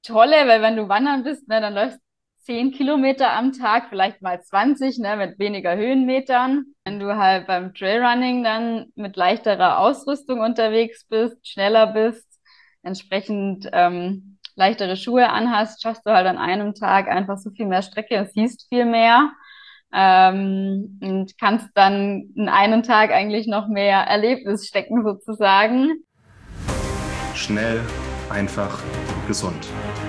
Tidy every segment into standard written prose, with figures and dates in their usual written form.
Tolle, weil wenn du wandern bist, ne, dann läufst 10 Kilometer am Tag, vielleicht mal 20, ne, mit weniger Höhenmetern. Wenn du halt beim Trailrunning dann mit leichterer Ausrüstung unterwegs bist, schneller bist, entsprechend leichtere Schuhe anhast, schaffst du halt an einem Tag einfach so viel mehr Strecke und siehst viel mehr. Und kannst dann in einen Tag eigentlich noch mehr Erlebnis stecken sozusagen. Schnell, einfach, gesund.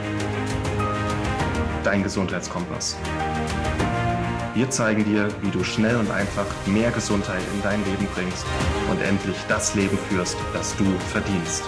Dein Gesundheitskompass. Wir zeigen dir, wie du schnell und einfach mehr Gesundheit in dein Leben bringst und endlich das Leben führst, das du verdienst.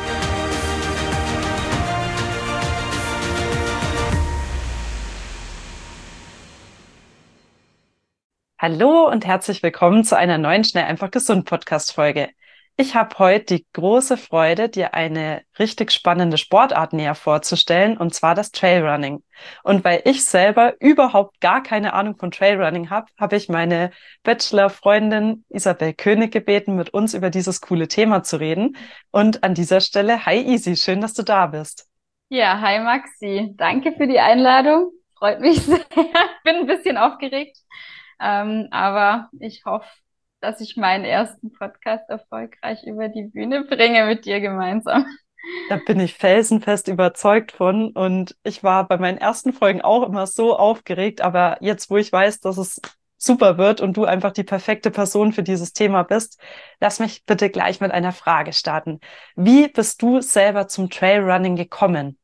Hallo und herzlich willkommen zu einer neuen Schnell einfach gesund Podcast-Folge. Ich habe heute die große Freude, dir eine richtig spannende Sportart näher vorzustellen, und zwar das Trailrunning. Und weil ich selber überhaupt gar keine Ahnung von Trailrunning habe, habe ich meine Bachelor-Freundin Isabel König gebeten, mit uns über dieses coole Thema zu reden. Und an dieser Stelle, hi Isi, schön, dass du da bist. Ja, hi Maxi. Danke für die Einladung. Freut mich sehr. Ich bin ein bisschen aufgeregt, aber ich hoffe, dass ich meinen ersten Podcast erfolgreich über die Bühne bringe mit dir gemeinsam. Da bin ich felsenfest überzeugt von, und ich war bei meinen ersten Folgen auch immer so aufgeregt, aber jetzt, wo ich weiß, dass es super wird und du einfach die perfekte Person für dieses Thema bist, lass mich bitte gleich mit einer Frage starten. Wie bist du selber zum Trailrunning gekommen?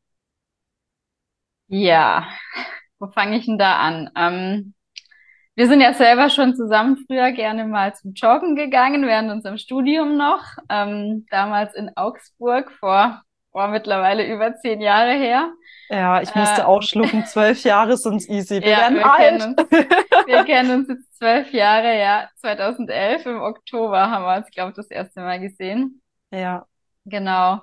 Ja, wo fange ich denn da an? Wir sind ja selber schon zusammen früher gerne mal zum Joggen gegangen, während unserem Studium noch. Damals in Augsburg vor mittlerweile über 10 Jahre her. Ja, ich musste Äh, auch schlucken, 12 Jahre sind's easy. Wir ja, werden alt. wir kennen uns jetzt 12 Jahre, ja. 2011 im Oktober haben wir uns, glaube ich, das erste Mal gesehen. Ja, Genau.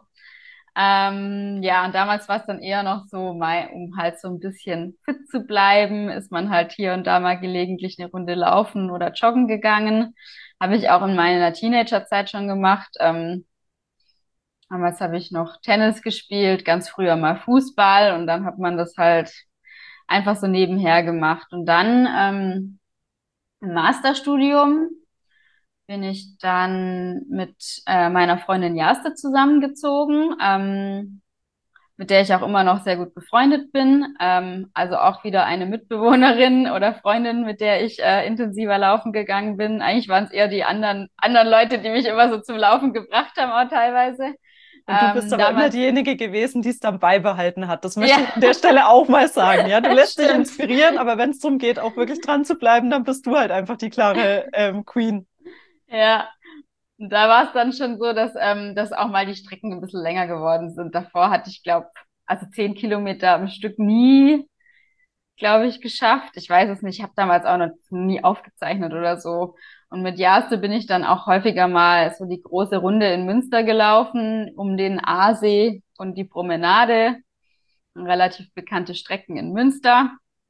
Ja, und damals war es dann eher noch so, um halt so ein bisschen fit zu bleiben, ist man halt hier und da mal gelegentlich eine Runde laufen oder joggen gegangen. Habe ich auch in meiner Teenagerzeit schon gemacht. Damals habe ich noch Tennis gespielt, ganz früher mal Fußball, und dann hat man das halt einfach so nebenher gemacht. Und dann im Masterstudium bin ich dann mit meiner Freundin Jaste zusammengezogen, mit der ich auch immer noch sehr gut befreundet bin. Also auch wieder eine Mitbewohnerin oder Freundin, mit der ich intensiver laufen gegangen bin. Eigentlich waren es eher die anderen Leute, die mich immer so zum Laufen gebracht haben, auch teilweise. und du bist aber immer Damals, diejenige gewesen, die es dann beibehalten hat. Das möchte ja, ich an der Stelle auch mal sagen. Ja, du lässt dich stimmt. inspirieren, aber wenn es darum geht, auch wirklich dran zu bleiben, dann bist du halt einfach die klare Queen. Ja, und da war es dann schon so, dass auch mal die Strecken ein bisschen länger geworden sind. Davor hatte ich, glaube, also 10 Kilometer am Stück nie, glaube ich, geschafft. Ich weiß es nicht, ich habe damals auch noch nie aufgezeichnet oder so. Und mit Jaste bin ich dann auch häufiger mal so die große Runde in Münster gelaufen, um den Aasee und die Promenade, relativ bekannte Strecken in Münster.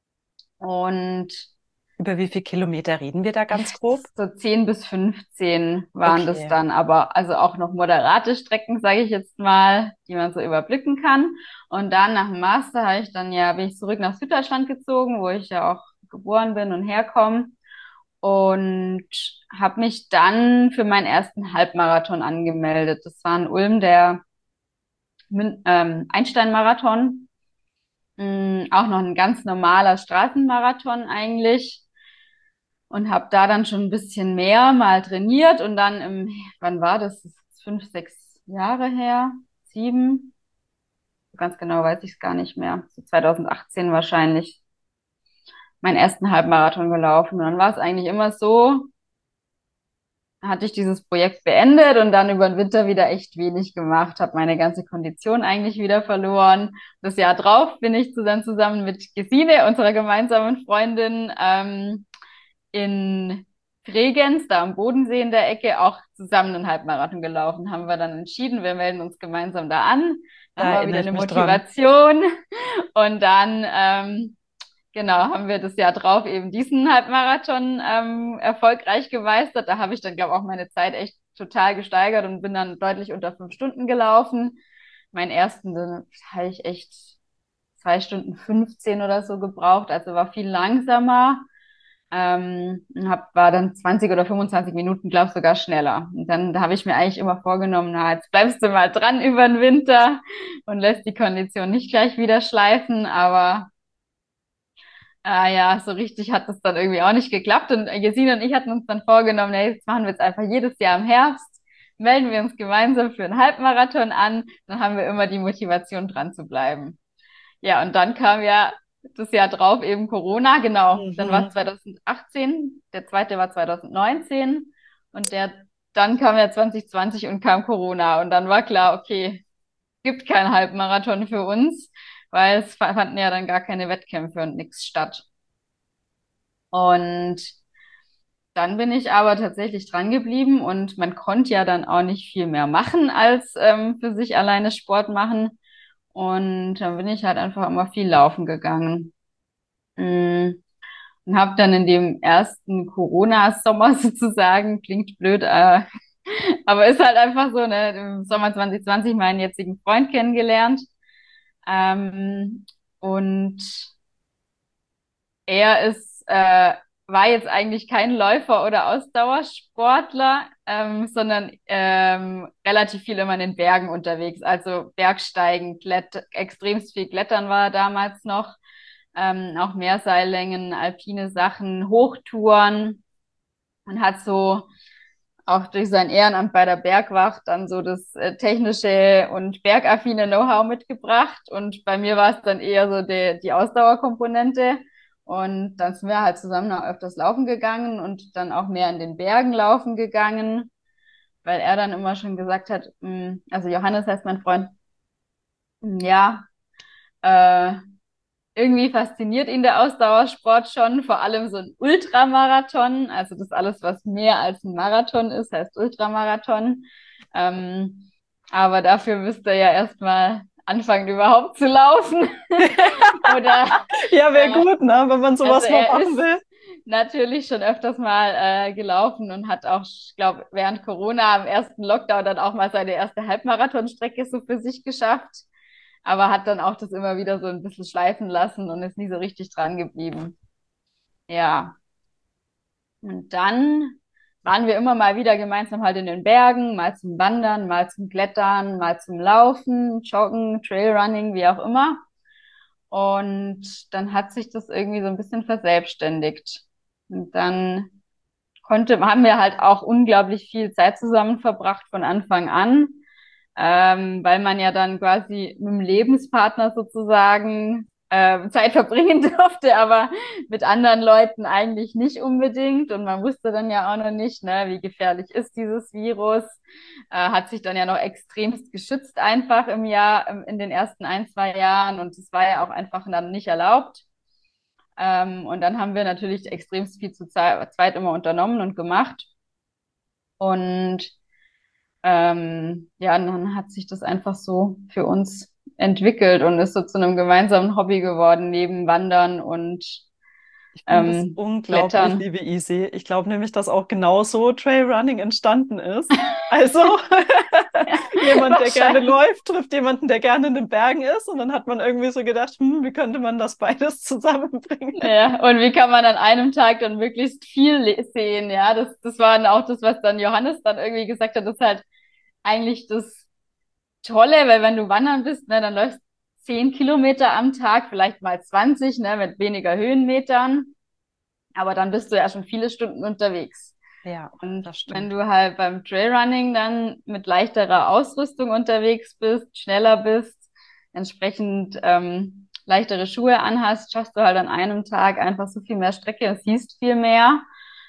Und Über wie viele Kilometer reden wir da ganz grob? so 10 bis 15 waren das Okay. dann, aber also auch noch moderate Strecken, sage ich jetzt mal, die man so überblicken kann. Und dann nach dem Master bin ich zurück nach Süddeutschland gezogen, wo ich ja auch geboren bin und herkomme, und habe mich dann für meinen ersten Halbmarathon angemeldet. Das war in Ulm der Einstein-Marathon. Auch noch ein ganz normaler Straßenmarathon eigentlich, und habe da dann schon ein bisschen mehr mal trainiert, und dann wann war das? Das ist 5, 6 Jahre her, 7, so ganz genau weiß ich es gar nicht mehr. So 2018 wahrscheinlich meinen ersten Halbmarathon gelaufen. Und dann war es eigentlich immer so, hatte ich dieses Projekt beendet und dann über den Winter wieder echt wenig gemacht, habe meine ganze Kondition eigentlich wieder verloren. Das Jahr drauf bin ich dann zusammen mit Gesine, unserer gemeinsamen Freundin, in Bregenz, da am Bodensee in der Ecke, auch zusammen einen Halbmarathon gelaufen. Haben wir dann entschieden, wir melden uns gemeinsam da an. Da Da war wieder erinnere ich eine mich dran. Motivation. Und dann, genau, haben wir das Jahr drauf eben diesen Halbmarathon erfolgreich gemeistert. Da habe ich dann, glaube ich, auch meine Zeit echt total gesteigert und bin dann deutlich unter 5 Stunden gelaufen. Meinen ersten, den habe ich echt, 2 Stunden 15 oder so gebraucht, also war viel langsamer. War dann 20 oder 25 Minuten, glaube ich, sogar schneller. Und dann da habe ich mir eigentlich immer vorgenommen, na, jetzt bleibst du mal dran über den Winter und lässt die Kondition nicht gleich wieder schleifen. Aber ja, so richtig hat das dann irgendwie auch nicht geklappt. Und Gesine und ich hatten uns dann vorgenommen, ja, jetzt machen wir es einfach jedes Jahr im Herbst, melden wir uns gemeinsam für einen Halbmarathon an, dann haben wir immer die Motivation, dran zu bleiben. Ja, und dann kam ja das Jahr drauf eben Corona, genau. Dann war es Mhm. 2018, der zweite war 2019 und dann kam ja 2020 und kam Corona. Und dann war klar, okay, gibt keinen Halbmarathon für uns, weil es fanden ja dann gar keine Wettkämpfe und nichts statt. Und dann bin ich aber tatsächlich dran geblieben und man konnte ja dann auch nicht viel mehr machen als für sich alleine Sport machen. Und dann bin ich halt einfach immer viel laufen gegangen. Mm. Und habe dann in dem ersten Corona-Sommer sozusagen, klingt blöd, aber ist halt einfach so, ne, im Sommer 2020 meinen jetzigen Freund kennengelernt. Ähm, und er war jetzt eigentlich kein Läufer oder Ausdauersportler, sondern relativ viel immer in den Bergen unterwegs. Also Bergsteigen, extremst viel Klettern war damals noch, auch Meerseillängen, alpine Sachen, Hochtouren und hat so auch durch sein Ehrenamt bei der Bergwacht dann so das technische und bergaffine Know-how mitgebracht. Und bei mir war es dann eher so die Ausdauerkomponente. Und dann sind wir halt zusammen auch öfters laufen gegangen und dann auch mehr in den Bergen laufen gegangen, weil er dann immer schon gesagt hat, also Johannes heißt mein Freund, ja, äh, irgendwie fasziniert ihn der Ausdauersport schon, vor allem so ein Ultramarathon, also das alles, was mehr als ein Marathon ist, heißt Ultramarathon. Ähm, aber dafür müsste er ja erstmal anfangen, überhaupt zu laufen. Oder Ja, wäre gut, ne, wenn man also sowas mal er machen ist will. natürlich schon öfters mal gelaufen und hat auch, ich glaube, während Corona am ersten Lockdown dann auch mal seine erste Halbmarathonstrecke so für sich geschafft, aber hat dann auch das immer wieder so ein bisschen schleifen lassen und ist nie so richtig dran geblieben. Ja, und dann waren wir immer mal wieder gemeinsam halt in den Bergen, mal zum Wandern, mal zum Klettern, mal zum Laufen, Joggen, Trailrunning, wie auch immer. Und dann hat sich das irgendwie so ein bisschen verselbstständigt. Und dann haben wir halt auch unglaublich viel Zeit zusammen verbracht von Anfang an, weil man ja dann quasi mit dem Lebenspartner sozusagen Zeit verbringen durfte, aber mit anderen Leuten eigentlich nicht unbedingt. Und man wusste dann ja auch noch nicht, ne, wie gefährlich ist dieses Virus. Hat sich dann ja noch extremst geschützt einfach im Jahr, in den ersten 1, 2 Jahren. Und es war ja auch einfach dann nicht erlaubt. Und dann haben wir natürlich extrem viel zu zweit immer unternommen und gemacht. Und ja, und dann hat sich das einfach so für uns entwickelt und ist so zu einem gemeinsamen Hobby geworden, neben Wandern und Ich finde das unglaublich, Klettern. liebe Easy. Ich glaube nämlich, dass auch genauso Trailrunning entstanden ist. Also jemand, der gerne Wahrscheinlich. läuft, trifft jemanden, der gerne in den Bergen ist. Und dann hat man irgendwie so gedacht, wie könnte man das beides zusammenbringen? Ja, und wie kann man an einem Tag dann möglichst viel sehen? Ja, das war dann auch das, was dann Johannes dann irgendwie gesagt hat, das ist halt eigentlich das Tolle, weil wenn du wandern bist, ne, dann läufst 10 Kilometer am Tag, vielleicht mal 20, ne, mit weniger Höhenmetern. Aber dann bist du ja schon viele Stunden unterwegs. Ja, Und das wenn stimmt. du halt beim Trailrunning dann mit leichterer Ausrüstung unterwegs bist, schneller bist, entsprechend leichtere Schuhe anhast, schaffst du halt an einem Tag einfach so viel mehr Strecke und siehst viel mehr.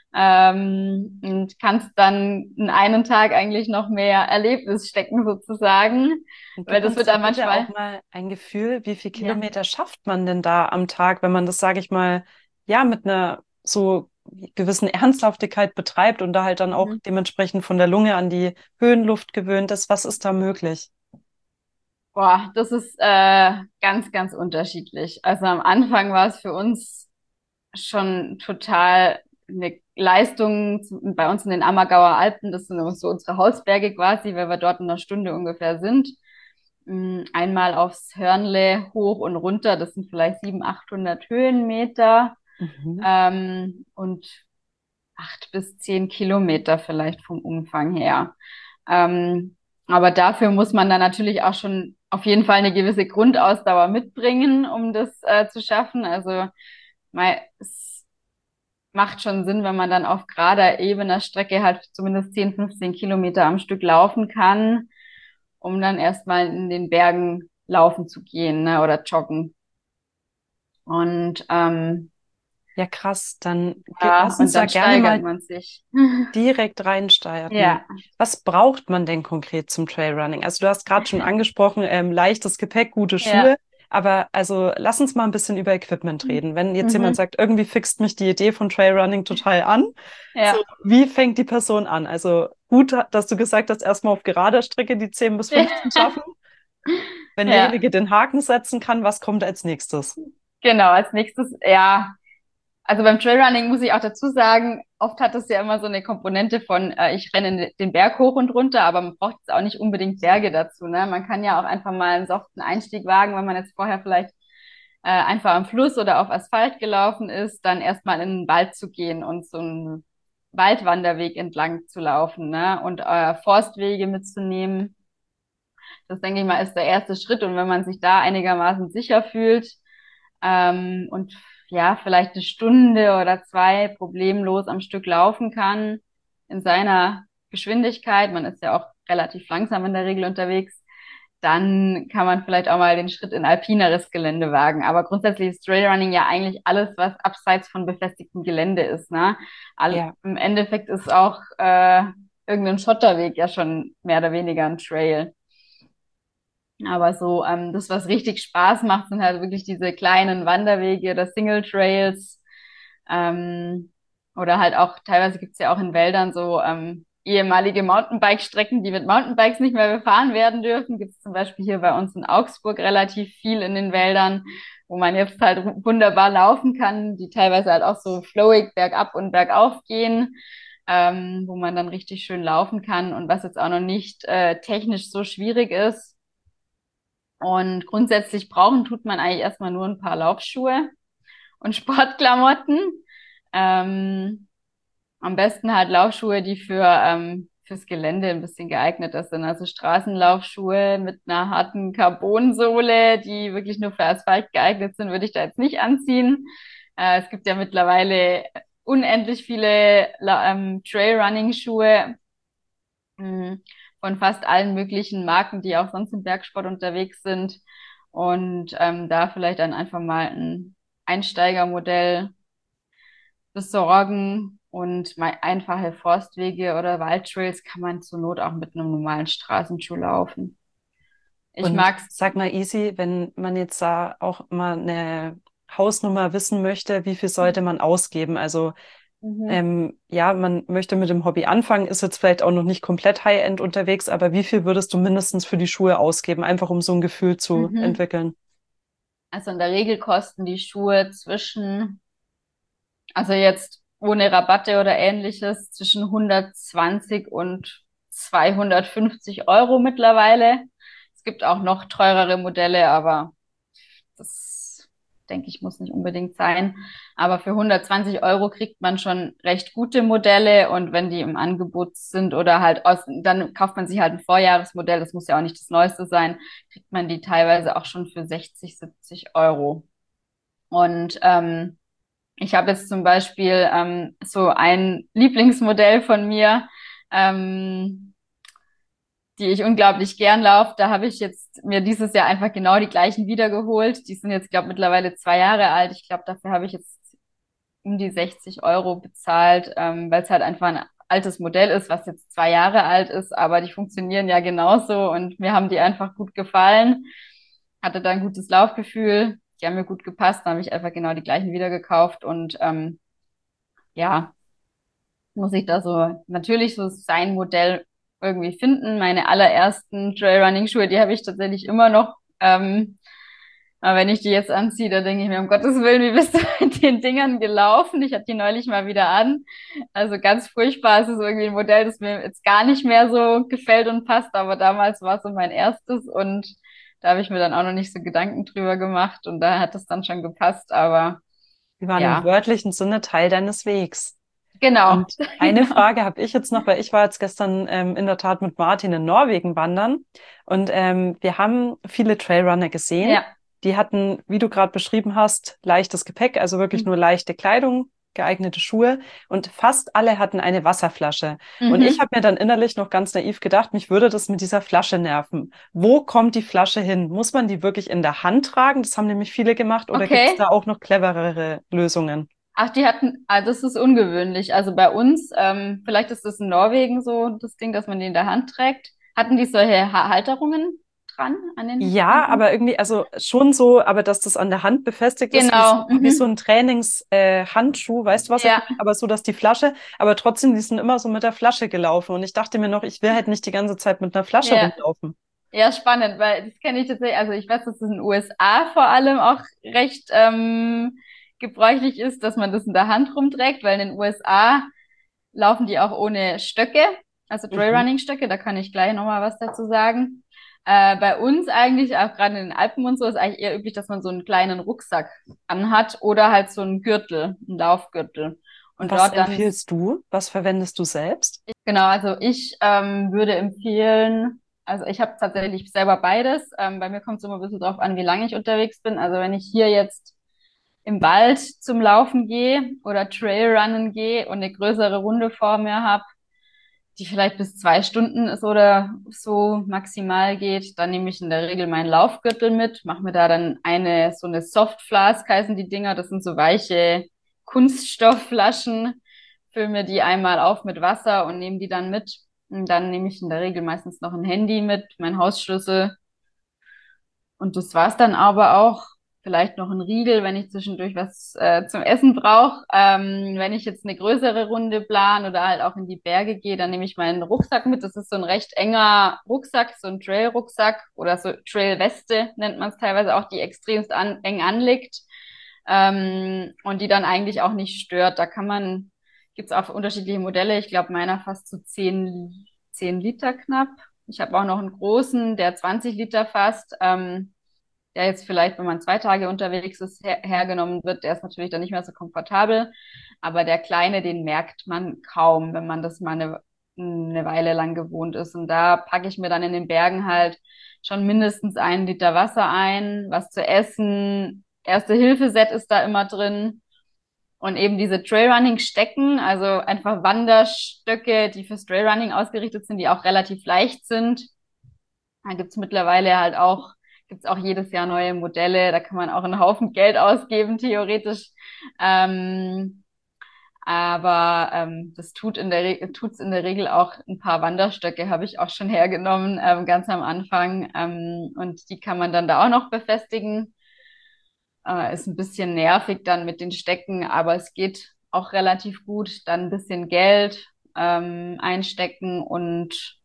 Und kannst dann in einen Tag eigentlich noch mehr Erlebnis stecken sozusagen, Und weil gib das uns wird doch dann bitte auch manchmal, mal ein Gefühl, wie viel ja. Kilometer schafft man denn da am Tag, wenn man das, sage ich mal, ja, mit einer so gewissen Ernsthaftigkeit betreibt und da halt dann auch Mhm. dementsprechend von der Lunge an die Höhenluft gewöhnt ist. Was ist da möglich? Boah, das ist ganz, ganz unterschiedlich. Also am Anfang war es für uns schon total eine Leistung bei uns in den Ammergauer Alpen. Das sind so unsere Hausberge quasi, weil wir dort in einer Stunde ungefähr sind. Einmal aufs Hörnle hoch und runter, das sind vielleicht 700, 800 Höhenmeter, Mhm. und 8 bis 10 Kilometer vielleicht vom Umfang her. Ähm, aber dafür muss man dann natürlich auch schon auf jeden Fall eine gewisse Grundausdauer mitbringen, um das zu schaffen. Also es macht schon Sinn, wenn man dann auf gerader, ebener Strecke halt zumindest 10, 15 Kilometer am Stück laufen kann, um dann erstmal in den Bergen laufen zu gehen, ne, oder joggen. Und Ja, krass. Dann ja, lass uns und da dann gerne steigert mal man sich. direkt reinstarten. Ja, Was braucht man denn konkret zum Trailrunning? Also du hast gerade schon angesprochen, leichtes Gepäck, gute Schuhe. ja. Aber also lass uns mal ein bisschen über Equipment reden. Wenn jetzt jemand Mhm. sagt, irgendwie fixt mich die Idee von Trailrunning total an, so Ja. wie fängt die Person an? Also gut, dass du gesagt hast, erstmal auf gerader Strecke die 10 bis 15 schaffen. Wenn Ja, derjenige den Haken setzen kann, was kommt als nächstes? genau. Als nächstes, ja, also beim Trailrunning muss ich auch dazu sagen, oft hat es ja immer so eine Komponente von, ich renne den Berg hoch und runter, aber man braucht jetzt auch nicht unbedingt Berge dazu, ne? Man kann ja auch einfach mal einen soften Einstieg wagen, wenn man jetzt vorher vielleicht einfach am Fluss oder auf Asphalt gelaufen ist, dann erstmal in den Wald zu gehen und so einen Waldwanderweg entlang zu laufen, ne? Und Forstwege mitzunehmen. Das, denke ich mal, ist der erste Schritt. Und wenn man sich da einigermaßen sicher fühlt, und ja, vielleicht eine Stunde oder zwei problemlos am Stück laufen kann in seiner Geschwindigkeit, man ist ja auch relativ langsam in der Regel unterwegs, dann kann man vielleicht auch mal den Schritt in alpineres Gelände wagen. Aber grundsätzlich ist Trailrunning ja eigentlich alles, was abseits von befestigtem Gelände ist, ne? Ja. Im Endeffekt ist auch irgendein Schotterweg ja schon mehr oder weniger ein Trail. Aber so, das, was richtig Spaß macht, sind halt wirklich diese kleinen Wanderwege oder Single Trails. Ähm, oder halt auch, teilweise gibt's ja auch in Wäldern so ehemalige Mountainbike-Strecken, die mit Mountainbikes nicht mehr befahren werden dürfen. Gibt's zum Beispiel hier bei uns in Augsburg relativ viel in den Wäldern, wo man jetzt halt wunderbar laufen kann, die teilweise halt auch so flowig bergab und bergauf gehen. Wo man dann richtig schön laufen kann und was jetzt auch noch nicht technisch so schwierig ist. Und grundsätzlich brauchen tut man eigentlich erstmal nur ein paar Laufschuhe und Sportklamotten. Ähm, Am besten halt Laufschuhe, die fürs Gelände ein bisschen geeigneter sind. Also Straßenlaufschuhe mit einer harten Carbonsohle, die wirklich nur für Asphalt geeignet sind, würde ich da jetzt nicht anziehen. Es gibt ja mittlerweile unendlich viele Trailrunning-Schuhe, mh, von fast allen möglichen Marken, die auch sonst im Bergsport unterwegs sind. Und da vielleicht dann einfach mal ein Einsteigermodell besorgen. Und mal einfache Forstwege oder Waldtrails kann man zur Not auch mit einem normalen Straßenschuh laufen. Ich Und mag's. sag mal, Easy, wenn man jetzt da auch mal eine Hausnummer wissen möchte, wie viel sollte man ausgeben? Also Mhm. ja, man möchte mit dem Hobby anfangen, ist jetzt vielleicht auch noch nicht komplett High-End unterwegs, aber wie viel würdest du mindestens für die Schuhe ausgeben, einfach um so ein Gefühl zu Mhm. entwickeln? Also in der Regel kosten die Schuhe zwischen, also jetzt ohne Rabatte oder ähnliches, zwischen 120 und 250 Euro mittlerweile. Es gibt auch noch teurere Modelle, aber das, denke ich, muss nicht unbedingt sein. Aber für 120 Euro kriegt man schon recht gute Modelle, und wenn die im Angebot sind oder halt dann kauft man sich halt ein Vorjahresmodell, das muss ja auch nicht das Neueste sein, kriegt man die teilweise auch schon für 60, 70 Euro. Und ich habe jetzt zum Beispiel so ein Lieblingsmodell von mir, ähm, die ich unglaublich gern laufe. Da habe ich jetzt mir dieses Jahr einfach genau die gleichen wiedergeholt. Die sind jetzt, glaube mittlerweile 2 Jahre alt. Ich glaube, dafür habe ich jetzt um die 60 Euro bezahlt, weil es halt einfach ein altes Modell ist, was jetzt 2 Jahre alt ist, aber die funktionieren ja genauso und mir haben die einfach gut gefallen. Hatte da ein gutes Laufgefühl. Die haben mir gut gepasst, da habe ich einfach genau die gleichen wieder gekauft, und ja, muss ich da so natürlich so sein Modell irgendwie finden. Meine allerersten Trailrunning-Schuhe, die habe ich tatsächlich immer noch. Aber wenn ich die jetzt anziehe, da denke ich mir, um Gottes Willen, wie bist du mit den Dingern gelaufen? Ich hatte die neulich mal wieder an. Also ganz furchtbar. Es ist irgendwie ein Modell, das mir jetzt gar nicht mehr so gefällt und passt, aber damals war es so mein erstes, und Da habe ich mir dann auch noch nicht so Gedanken drüber gemacht und da hat es dann schon gepasst, aber Die waren im ja, wörtlichen Sinne Teil deines Wegs. genau, Und eine genau. Frage habe ich jetzt noch, weil ich war jetzt gestern in der Tat mit Martin in Norwegen wandern und wir haben viele Trailrunner gesehen. Ja. Die hatten, wie du gerade beschrieben hast, leichtes Gepäck, also wirklich nur leichte Kleidung, geeignete Schuhe und fast alle hatten eine Wasserflasche. Und ich Mhm. habe mir dann innerlich noch ganz naiv gedacht, mich würde das mit dieser Flasche nerven. Wo kommt die Flasche hin? Muss man die wirklich in der Hand tragen? Das haben nämlich viele gemacht oder gibt es Okay. da auch noch cleverere Lösungen? Ach, die hatten, das ist ungewöhnlich. Also bei uns, vielleicht ist das in Norwegen so das Ding, dass man die in der Hand trägt. Hatten die solche Halterungen dran an den Ja, Händen? aber irgendwie, also schon so, aber dass das an der Hand befestigt ist, Genau. wie so Mhm. ein Handschuh, weißt du, was ich Ja, meine? Aber so, dass die Flasche, aber trotzdem, die sind immer so mit der Flasche gelaufen. Und ich dachte mir noch, ich will halt nicht die ganze Zeit mit einer Flasche ja. rumlaufen. Ja, spannend, weil das kenne ich tatsächlich, also ich weiß, dass es in den USA vor allem auch recht gebräuchlich ist, dass man das in der Hand rumträgt, weil in den USA laufen die auch ohne Stöcke, also Mhm. Trailrunning-Stöcke, da kann ich gleich nochmal was dazu sagen. Bei uns eigentlich, auch gerade in den Alpen und so, ist eigentlich eher üblich, dass man so einen kleinen Rucksack anhat oder halt so einen Gürtel, einen Laufgürtel. Und Und was dort dann, empfiehlst du? Was verwendest du selbst? genau, also ich würde empfehlen, also ich habe tatsächlich selber beides. Bei mir kommt es immer ein bisschen drauf an, wie lange ich unterwegs bin. Also wenn ich hier jetzt im Wald zum Laufen gehe oder Trailrunnen gehe und eine größere Runde vor mir habe, die vielleicht bis 2 Stunden ist oder so maximal geht, dann nehme ich in der Regel meinen Laufgürtel mit, mache mir da dann so eine Softflask heißen die Dinger, das sind so weiche Kunststoffflaschen, fülle mir die einmal auf mit Wasser und nehme die dann mit. Und dann nehme ich in der Regel meistens noch ein Handy mit, mein Hausschlüssel und das war's dann aber auch. Vielleicht noch ein Riegel, wenn ich zwischendurch was zum Essen brauche. Wenn ich jetzt eine größere Runde plane oder halt auch in die Berge gehe, dann nehme ich meinen Rucksack mit. Das ist so ein recht enger Rucksack, so ein Trail-Rucksack oder so Trail-Weste nennt man es teilweise auch, die extremst eng anliegt und die dann eigentlich auch nicht stört. Gibt's auch unterschiedliche Modelle. Ich glaube, meiner fast so 10 Liter knapp. Ich habe auch noch einen großen, der 20 Liter fasst. Der jetzt vielleicht, wenn man 2 Tage unterwegs ist, hergenommen wird, der ist natürlich dann nicht mehr so komfortabel. Aber der kleine, den merkt man kaum, wenn man das mal eine Weile lang gewohnt ist. Und da packe ich mir dann in den Bergen halt schon mindestens 1 Liter Wasser ein, was zu essen. Erste-Hilfe-Set ist da immer drin. Und eben diese Trailrunning-Stecken, also einfach Wanderstöcke, die fürs Trailrunning ausgerichtet sind, die auch relativ leicht sind. Da gibt's mittlerweile halt auch, gibt's auch jedes Jahr neue Modelle. Da kann man auch einen Haufen Geld ausgeben, theoretisch. Ähm, aber das tut's in der Regel auch. Ein paar Wanderstöcke habe ich auch schon hergenommen, ganz am Anfang. Und die kann man dann da auch noch befestigen. Ist ein bisschen nervig dann mit den Stecken, aber es geht auch relativ gut. Dann ein bisschen Geld einstecken und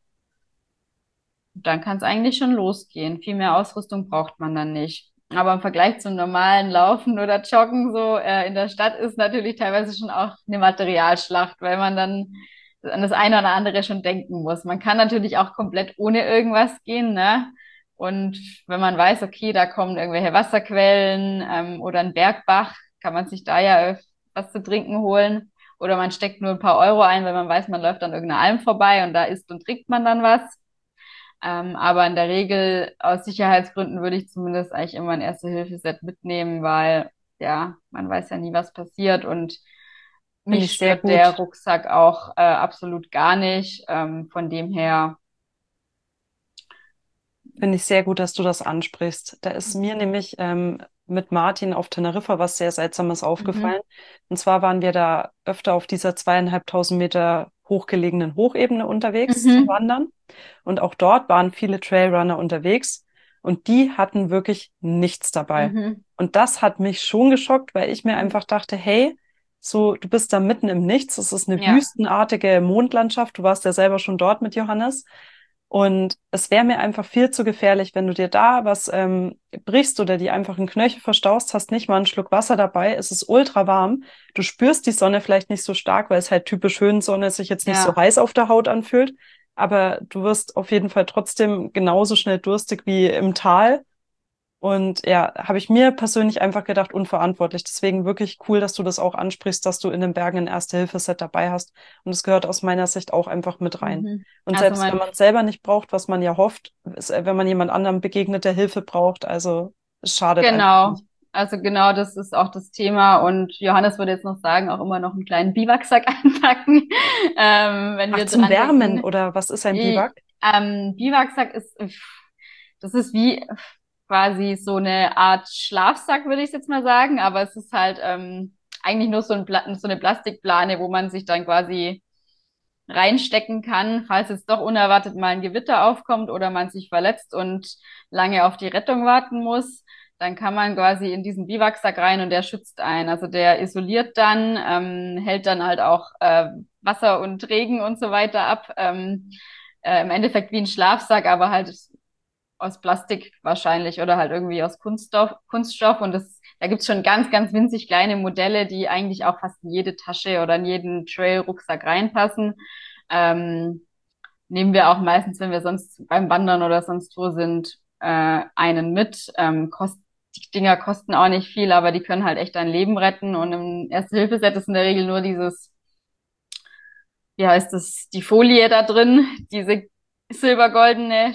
dann kann es eigentlich schon losgehen. Viel mehr Ausrüstung braucht man dann nicht. Aber im Vergleich zum normalen Laufen oder Joggen so in der Stadt ist natürlich teilweise schon auch eine Materialschlacht, weil man dann an das eine oder andere schon denken muss. Man kann natürlich auch komplett ohne irgendwas gehen, ne? Und wenn man weiß, okay, da kommen irgendwelche Wasserquellen oder ein Bergbach, kann man sich da ja was zu trinken holen. Oder man steckt nur ein paar Euro ein, weil man weiß, man läuft an irgendeiner Alm vorbei und da isst und trinkt man dann was. Aber in der Regel aus Sicherheitsgründen würde ich zumindest eigentlich immer ein Erste-Hilfe-Set mitnehmen, weil ja, man weiß ja nie, was passiert und Finde mich ich sehr stört der gut. Rucksack auch absolut gar nicht. Von dem her, Finde ich sehr gut, dass du das ansprichst. Da ist mir nämlich mit Martin auf Teneriffa was sehr Seltsames aufgefallen. mhm, Und zwar waren wir da öfter auf dieser 2500 Meter hochgelegenen Hochebene unterwegs zum mhm, Wandern. Und auch dort waren viele Trailrunner unterwegs und die hatten wirklich nichts dabei. mhm, Und das hat mich schon geschockt, weil ich mir mhm, einfach dachte, hey, so, du bist da mitten im Nichts. Es ist eine ja, wüstenartige Mondlandschaft. Du warst ja selber schon dort mit Johannes. Und es wäre mir einfach viel zu gefährlich, wenn du dir da was brichst oder die einfach einen Knöchel verstaust, hast nicht mal einen Schluck Wasser dabei, es ist ultra warm. Du spürst die Sonne vielleicht nicht so stark, weil es halt typisch Höhensonne sich jetzt nicht so ja, heiß auf der Haut anfühlt. Aber du wirst auf jeden Fall trotzdem genauso schnell durstig wie im Tal. Und ja, habe ich mir persönlich einfach gedacht, unverantwortlich. Deswegen wirklich cool, dass du das auch ansprichst, dass du in den Bergen ein Erste-Hilfe-Set dabei hast. Und es gehört aus meiner Sicht auch einfach mit rein. Mhm. Und Also selbst wenn mein, man es selber nicht braucht, was man ja hofft, ist, wenn man jemand anderem begegnet, der Hilfe braucht, also es schadet einfach genau, nicht. also genau das ist auch das Thema. Und Johannes würde jetzt noch sagen, auch immer noch einen kleinen Biwaksack einpacken, wenn Ach, wir zum dran Wärmen denken. oder was ist ein Biwak? Biwaksack ist, das ist wie quasi so eine Art Schlafsack, würde ich jetzt mal sagen, aber es ist halt eigentlich nur so eine Plastikplane, wo man sich dann quasi reinstecken kann, falls jetzt doch unerwartet mal ein Gewitter aufkommt oder man sich verletzt und lange auf die Rettung warten muss. Dann kann man quasi in diesen Biwaksack rein und der schützt einen. Also der isoliert dann, hält dann halt auch Wasser und Regen und so weiter ab. Im Endeffekt wie ein Schlafsack, aber halt aus Plastik wahrscheinlich oder halt irgendwie aus Kunststoff. Und da gibt's schon ganz, ganz winzig kleine Modelle, die eigentlich auch fast in jede Tasche oder in jeden Trail-Rucksack reinpassen. Ähm, Nehmen wir auch meistens, wenn wir sonst beim Wandern oder sonst wo sind, einen mit. Die Dinger kosten auch nicht viel, aber die können halt echt dein Leben retten. Und im Erste-Hilfe-Set ist in der Regel nur dieses, wie heißt das, die Folie da drin, diese silbergoldene,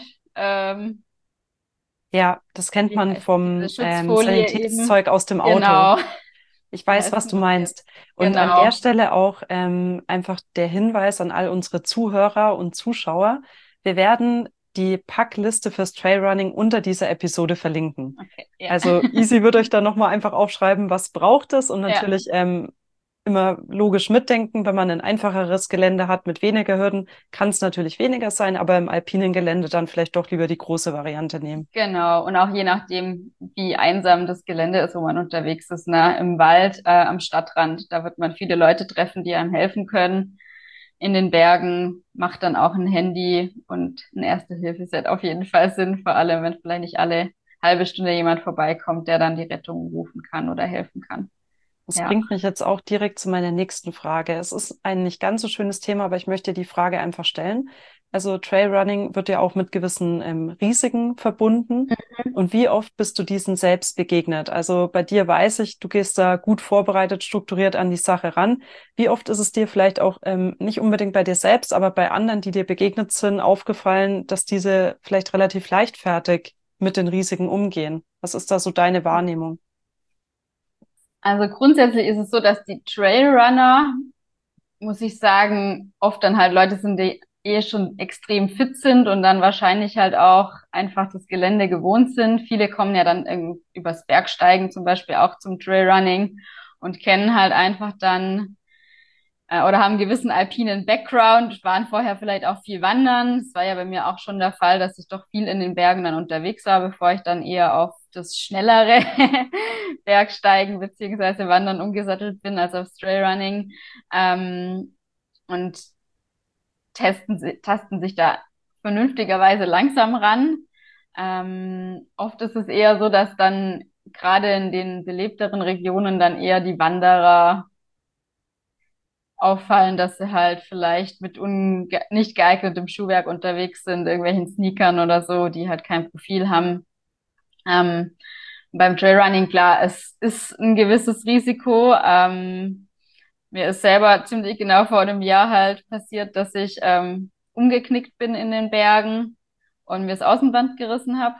Ja, das kennt wie man heißt es, diese vom Schutzfolie eben. Sanitätszeug aus dem Auto. Genau. Ich Wie weiß, heißt was denn du das jetzt? meinst. Und an der Genau. Stelle auch einfach der Hinweis an all unsere Zuhörer und Zuschauer. Wir werden die Packliste fürs Trailrunning unter dieser Episode verlinken. Okay, ja. Also Easy wird euch dann nochmal einfach aufschreiben, was braucht es und Ja, natürlich immer logisch mitdenken. Wenn man ein einfacheres Gelände hat mit weniger Hürden, kann es natürlich weniger sein, aber im alpinen Gelände dann vielleicht doch lieber die große Variante nehmen. genau. Und auch je nachdem, wie einsam das Gelände ist, wo man unterwegs ist, ne? Im Wald, am Stadtrand, da wird man viele Leute treffen, die einem helfen können. In den Bergen macht dann auch ein Handy und ein Erste-Hilfe-Set auf jeden Fall Sinn, vor allem wenn vielleicht nicht alle halbe Stunde jemand vorbeikommt, der dann die Rettung rufen kann oder helfen kann. Das Ja. bringt mich jetzt auch direkt zu meiner nächsten Frage. Es ist ein nicht ganz so schönes Thema, aber ich möchte die Frage einfach stellen. Also Trailrunning wird ja auch mit gewissen Risiken verbunden. Und wie oft bist du diesen selbst begegnet? Also bei dir weiß ich, du gehst da gut vorbereitet, strukturiert an die Sache ran. Wie oft ist es dir vielleicht auch nicht unbedingt bei dir selbst, aber bei anderen, die dir begegnet sind, aufgefallen, dass diese vielleicht relativ leichtfertig mit den Risiken umgehen? Was ist da so deine Wahrnehmung? Also grundsätzlich ist es so, dass die Trailrunner, muss ich sagen, oft dann halt Leute sind, die eh schon extrem fit sind und dann wahrscheinlich halt auch einfach das Gelände gewohnt sind. Viele kommen ja dann übers Bergsteigen zum Beispiel auch zum Trailrunning und kennen halt einfach dann oder haben einen gewissen alpinen Background, waren vorher vielleicht auch viel wandern. Es war ja bei mir auch schon der Fall, dass ich doch viel in den Bergen dann unterwegs war, bevor ich dann eher auf das schnellere Bergsteigen beziehungsweise Wandern umgesattelt bin als aufs Trailrunning. Und tasten sich da vernünftigerweise langsam ran. Oft ist es eher so, dass dann gerade in den belebteren Regionen dann eher die Wanderer auffallen, dass sie halt vielleicht mit nicht geeignetem Schuhwerk unterwegs sind, irgendwelchen Sneakern oder so, die halt kein Profil haben. Beim Trailrunning, klar, es ist ein gewisses Risiko. Mir ist selber ziemlich genau vor einem Jahr halt passiert, dass ich umgeknickt bin in den Bergen und mir das Außenband gerissen habe.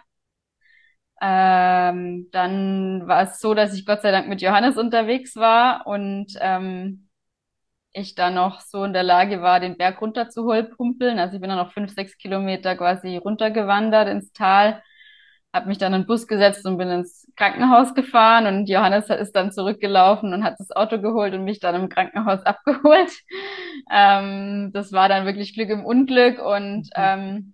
Dann war es so, dass ich Gott sei Dank mit Johannes unterwegs war und ich dann noch so in der Lage war, den Berg runter zu humpeln. Also ich bin dann noch 5, 6 Kilometer quasi runtergewandert ins Tal, habe mich dann in den Bus gesetzt und bin ins Krankenhaus gefahren und Johannes ist dann zurückgelaufen und hat das Auto geholt und mich dann im Krankenhaus abgeholt. Das war dann wirklich Glück im Unglück und Mhm.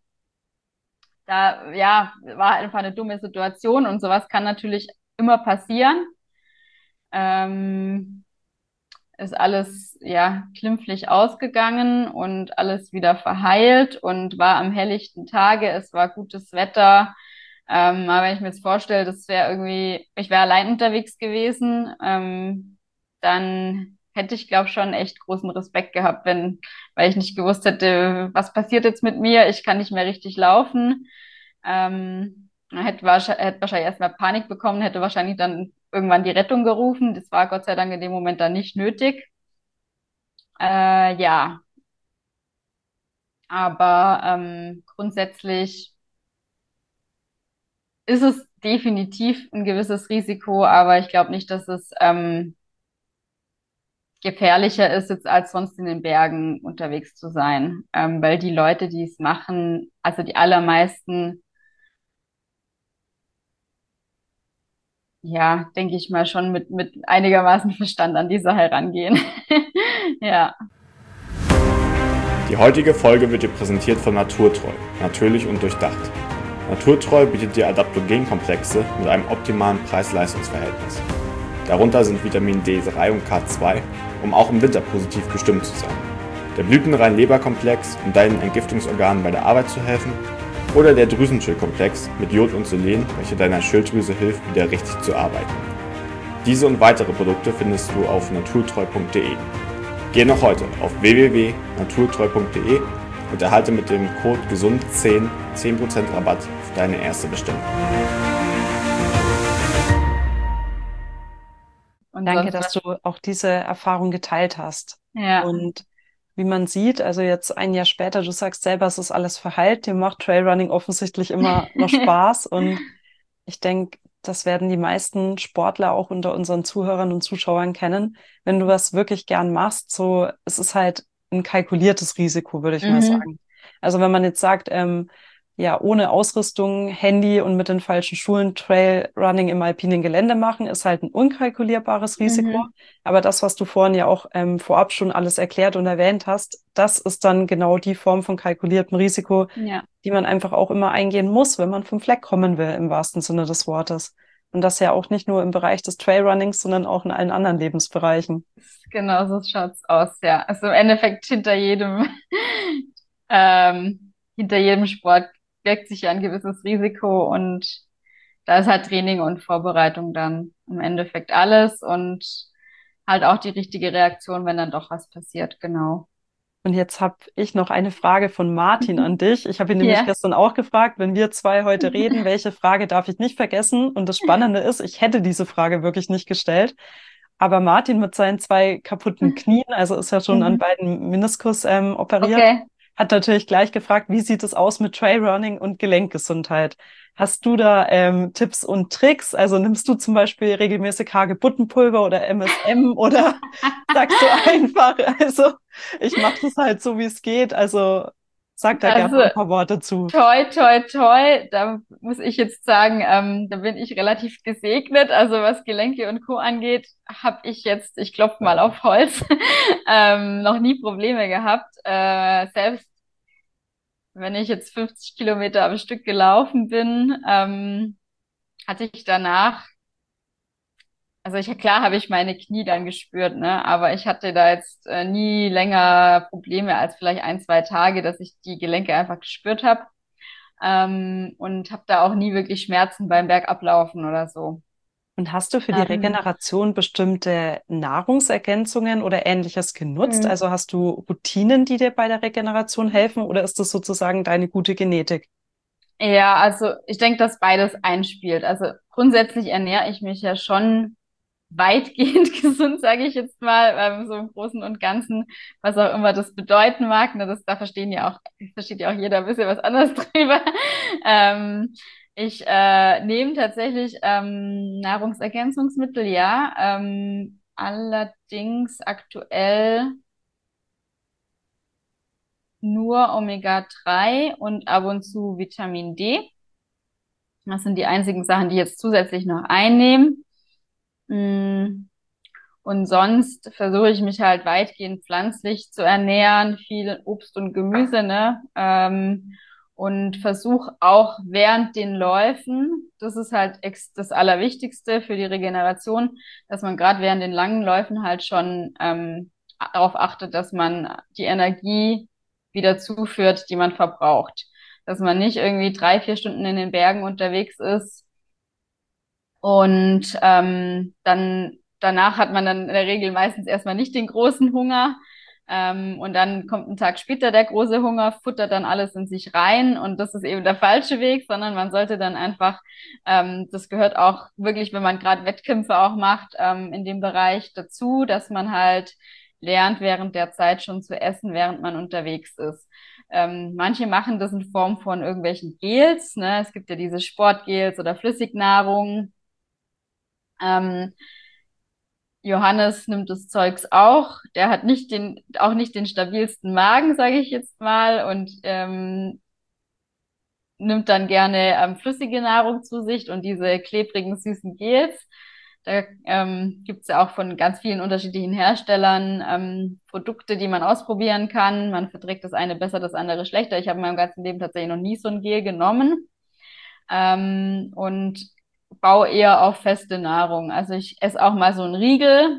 da ja war einfach eine dumme Situation und sowas kann natürlich immer passieren. Ähm, Ist alles ja glimpflich ausgegangen und alles wieder verheilt und war am helllichten Tage. Es war gutes Wetter. Aber wenn ich mir jetzt vorstelle, das wäre irgendwie, ich wäre allein unterwegs gewesen, dann hätte ich, glaube schon echt großen Respekt gehabt, weil ich nicht gewusst hätte, was passiert jetzt mit mir? Ich kann nicht mehr richtig laufen. Er hätte wahrscheinlich erstmal Panik bekommen, hätte wahrscheinlich dann irgendwann die Rettung gerufen. Das war Gott sei Dank in dem Moment dann nicht nötig. Ja, aber grundsätzlich ist es definitiv ein gewisses Risiko, aber ich glaube nicht, dass es gefährlicher ist, jetzt als sonst in den Bergen unterwegs zu sein, weil die Leute, die es machen, also die allermeisten, ja, denke ich mal, schon mit einigermaßen Verstand an die Sache rangehen. Ja. Die heutige Folge wird dir präsentiert von Naturtreu, natürlich und durchdacht. Naturtreu bietet dir Adaptogenkomplexe mit einem optimalen Preis-Leistungs-Verhältnis. Darunter sind Vitamin D3 und K2, um auch im Winter positiv gestimmt zu sein. Der Blütenrein-Leberkomplex, um deinen Entgiftungsorganen bei der Arbeit zu helfen. Oder der Drüsenschildkomplex mit Jod und Selen, welcher deiner Schilddrüse hilft, wieder richtig zu arbeiten. Diese und weitere Produkte findest du auf naturtreu.de. Geh noch heute auf www.naturtreu.de und erhalte mit dem Code GESUND10 10% Rabatt auf deine erste Bestellung. Und Danke, sonst dass du auch diese Erfahrung geteilt hast. ja. Und wie man sieht, also jetzt ein Jahr später, du sagst selber, es ist alles verheilt, dir macht Trailrunning offensichtlich immer noch Spaß. Und ich denke, das werden die meisten Sportler auch unter unseren Zuhörern und Zuschauern kennen. Wenn du was wirklich gern machst, so, es ist halt ein kalkuliertes Risiko, würde ich mal Mhm. sagen. Also wenn man jetzt sagt, ja, ohne Ausrüstung, Handy und mit den falschen Schuhen Trailrunning im alpinen Gelände machen, ist halt ein unkalkulierbares Risiko. Mhm. Aber das, was du vorhin ja auch vorab schon alles erklärt und erwähnt hast, das ist dann genau die Form von kalkuliertem Risiko, Ja. die man einfach auch immer eingehen muss, wenn man vom Fleck kommen will, im wahrsten Sinne des Wortes. Und das ja auch nicht nur im Bereich des Trailrunnings, sondern auch in allen anderen Lebensbereichen. Genau so schaut's aus, ja. Also im Endeffekt hinter jedem Sport birgt sich ja ein gewisses Risiko und da ist halt Training und Vorbereitung dann im Endeffekt alles und halt auch die richtige Reaktion, wenn dann doch was passiert, genau. Und jetzt habe ich noch eine Frage von Martin an dich. Ich habe ihn nämlich Ja. gestern auch gefragt, wenn wir zwei heute reden, welche Frage darf ich nicht vergessen? Und das Spannende ist, ich hätte diese Frage wirklich nicht gestellt. Aber Martin mit seinen zwei kaputten Knien, also ist ja schon an Mhm. beiden Meniskus operiert, Okay. hat natürlich gleich gefragt, wie sieht es aus mit Trailrunning und Gelenkgesundheit? Hast du da Tipps und Tricks? Also nimmst du zum Beispiel regelmäßig Hagebuttenpulver oder MSM oder sagst du einfach, also ich mache das halt so, wie es geht. Also sag da gerne mal Also ein paar Worte zu. toi, toi, toi, da muss ich jetzt sagen, da bin ich relativ gesegnet. Also was Gelenke und Co. angeht, habe ich jetzt, ich klopfe mal auf Holz, noch nie Probleme gehabt. Selbst wenn ich jetzt 50 Kilometer am Stück gelaufen bin, hatte ich danach, also klar habe ich meine Knie dann gespürt, ne, aber ich hatte da jetzt nie länger Probleme als vielleicht ein, zwei Tage, dass ich die Gelenke einfach gespürt habe. Und habe da auch nie wirklich Schmerzen beim Bergablaufen oder so. Und hast du für die Ähm, Regeneration bestimmte Nahrungsergänzungen oder Ähnliches genutzt? mh, Also hast du Routinen, die dir bei der Regeneration helfen, oder ist das sozusagen deine gute Genetik? ja, also ich denke, dass beides einspielt. Also grundsätzlich ernähre ich mich ja schon weitgehend gesund, sage ich jetzt mal, so im Großen und Ganzen, was auch immer das bedeuten mag. Ne, da versteht ja auch jeder ein bisschen was anderes drüber. Ähm, ich nehme tatsächlich Nahrungsergänzungsmittel, ja. Allerdings aktuell nur Omega-3 und ab und zu Vitamin D. Das sind die einzigen Sachen, die ich jetzt zusätzlich noch einnehmen. Mm, Und sonst versuche ich mich halt weitgehend pflanzlich zu ernähren, viel Obst und Gemüse, ne? Und versuche auch während den Läufen, das ist halt das Allerwichtigste für die Regeneration, dass man gerade während den langen Läufen halt schon darauf achtet, dass man die Energie wieder zuführt, die man verbraucht. Dass man nicht irgendwie 3, 4 Stunden in den Bergen unterwegs ist und dann danach hat man dann in der Regel meistens erstmal nicht den großen Hunger. Und dann kommt ein Tag später der große Hunger, futtert dann alles in sich rein und das ist eben der falsche Weg, sondern man sollte dann einfach, das gehört auch wirklich, wenn man gerade Wettkämpfe auch macht, in dem Bereich dazu, dass man halt lernt, während der Zeit schon zu essen, während man unterwegs ist. Manche machen das in Form von irgendwelchen Gels, ne? Es gibt ja diese Sportgels oder Flüssignahrung. Ähm, Johannes nimmt das Zeugs auch. Der hat auch nicht den stabilsten Magen, sage ich jetzt mal, und nimmt dann gerne flüssige Nahrung zu sich und diese klebrigen, süßen Gels. Da gibt's ja auch von ganz vielen unterschiedlichen Herstellern Produkte, die man ausprobieren kann. Man verträgt das eine besser, das andere schlechter. Ich habe in meinem ganzen Leben tatsächlich noch nie so ein Gel genommen und baue eher auf feste Nahrung. Also ich esse auch mal so einen Riegel.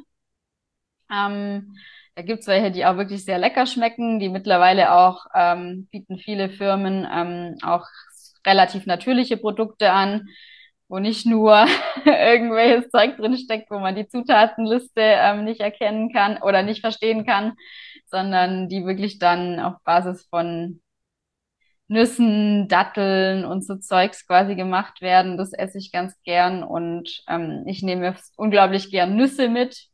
Da gibt's welche, die auch wirklich sehr lecker schmecken, die mittlerweile auch bieten viele Firmen auch relativ natürliche Produkte an, wo nicht nur irgendwelches Zeug drin steckt, wo man die Zutatenliste nicht erkennen kann oder nicht verstehen kann, sondern die wirklich dann auf Basis von Nüssen, Datteln und so Zeugs quasi gemacht werden. Das esse ich ganz gern und ich nehme unglaublich gern Nüsse mit.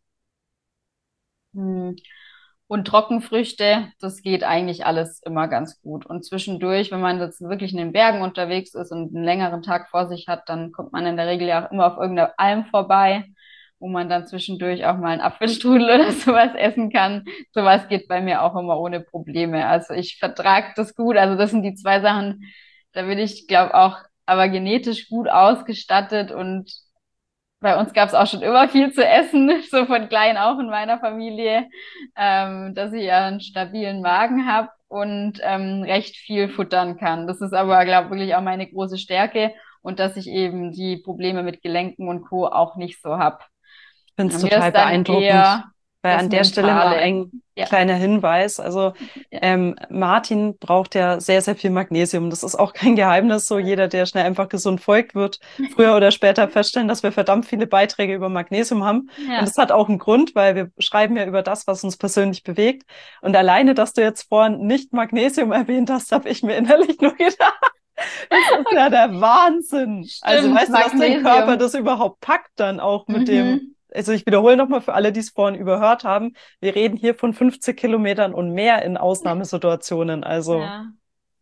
Hm. Und Trockenfrüchte, das geht eigentlich alles immer ganz gut. Und zwischendurch, wenn man jetzt wirklich in den Bergen unterwegs ist und einen längeren Tag vor sich hat, dann kommt man in der Regel ja auch immer auf irgendeiner Alm vorbei, wo man dann zwischendurch auch mal einen Apfelstrudel oder sowas essen kann. Sowas geht bei mir auch immer ohne Probleme. Also ich vertrage das gut. Also das sind die zwei Sachen, da bin ich, glaube auch, aber genetisch gut ausgestattet und bei uns gab es auch schon immer viel zu essen, so von klein auch in meiner Familie, dass ich ja einen stabilen Magen habe und recht viel futtern kann. Das ist aber, glaube ich, wirklich auch meine große Stärke und dass ich eben die Probleme mit Gelenken und Co. auch nicht so habe. Finde es Mir total ist dann beeindruckend, eher weil das an der Stelle mal Mentale. ein Ja, kleiner Hinweis. Also ja, Martin braucht ja sehr, sehr viel Magnesium. Das ist auch kein Geheimnis. So jeder, der schnell einfach gesund folgt, wird früher oder später feststellen, dass wir verdammt viele Beiträge über Magnesium haben. Und ja. das hat auch einen Grund, weil wir schreiben ja über das, was uns persönlich bewegt. Und alleine, dass du jetzt vorhin nicht Magnesium erwähnt hast, habe ich mir innerlich nur gedacht, das ist ja der Wahnsinn. Also Stimmt, weißt du, dass dein Körper Magnesium. das überhaupt packt dann auch mit dem, Mhm. also ich wiederhole nochmal für alle, die es vorhin überhört haben, wir reden hier von 50 Kilometern und mehr in Ausnahmesituationen. Also Ja.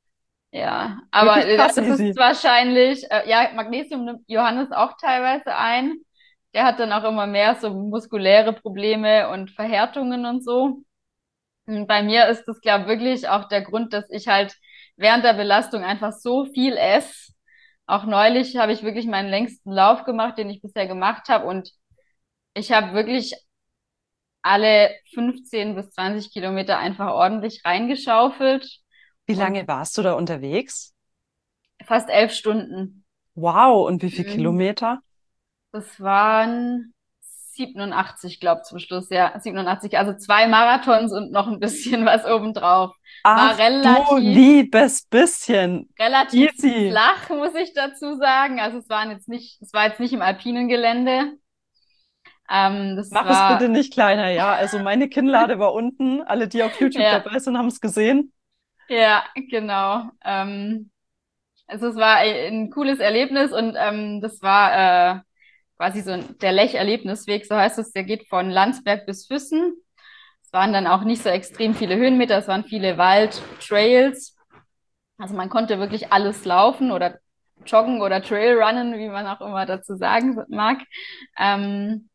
Ja, aber wirklich krass das ist easy. wahrscheinlich, ja, Magnesium nimmt Johannes auch teilweise ein. Der hat dann auch immer mehr so muskuläre Probleme und Verhärtungen und so. Und bei mir ist das, glaube ich, wirklich auch der Grund, dass ich halt während der Belastung einfach so viel esse. Auch neulich habe ich wirklich meinen längsten Lauf gemacht, den ich bisher gemacht habe. Und ich habe wirklich alle 15 bis 20 Kilometer einfach ordentlich reingeschaufelt Wie und lange warst du da unterwegs? fast 11 Stunden. Wow, und wie viel Mhm. Kilometer? Das waren 87, glaube zum Schluss, ja, 87. Also 2 Marathons und noch ein bisschen was obendrauf. War Ach du relativ, liebes bisschen. relativ Easy. flach, muss ich dazu sagen. Also es war jetzt nicht im alpinen Gelände. Das Mach es bitte war, nicht kleiner, ja. Also meine Kinnlade war unten. Alle, die auf YouTube ja, dabei sind, haben es gesehen. ja, genau. Also es war ein cooles Erlebnis und das war quasi so der Lech-Erlebnisweg, so heißt es. Der geht von Landsberg bis Füssen. Es waren dann auch nicht so extrem viele Höhenmeter, es waren viele Waldtrails. Also man konnte wirklich alles laufen oder joggen oder Trailrunnen, wie man auch immer dazu sagen mag. Ähm,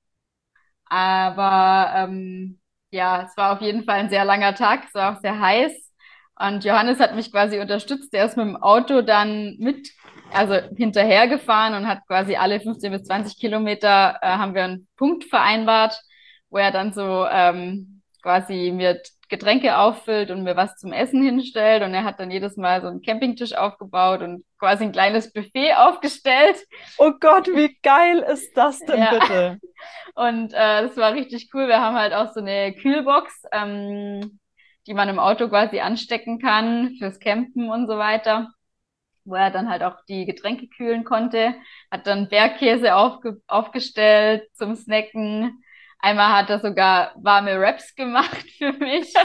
aber ja, es war auf jeden Fall ein sehr langer Tag, es war auch sehr heiß. Und Johannes hat mich quasi unterstützt. Der ist mit dem Auto dann also hinterhergefahren und hat quasi alle 15 bis 20 Kilometer haben wir einen Punkt vereinbart, wo er dann so quasi mir Getränke auffüllt und mir was zum Essen hinstellt. Und er hat dann jedes Mal so einen Campingtisch aufgebaut und quasi ein kleines Buffet aufgestellt. Oh Gott, wie geil ist das denn Ja. bitte? Und das war richtig cool. Wir haben halt auch so eine Kühlbox, die man im Auto quasi anstecken kann fürs Campen und so weiter, wo er dann halt auch die Getränke kühlen konnte. Hat dann Bergkäse aufgestellt zum Snacken. Einmal hat er sogar warme Wraps gemacht für mich.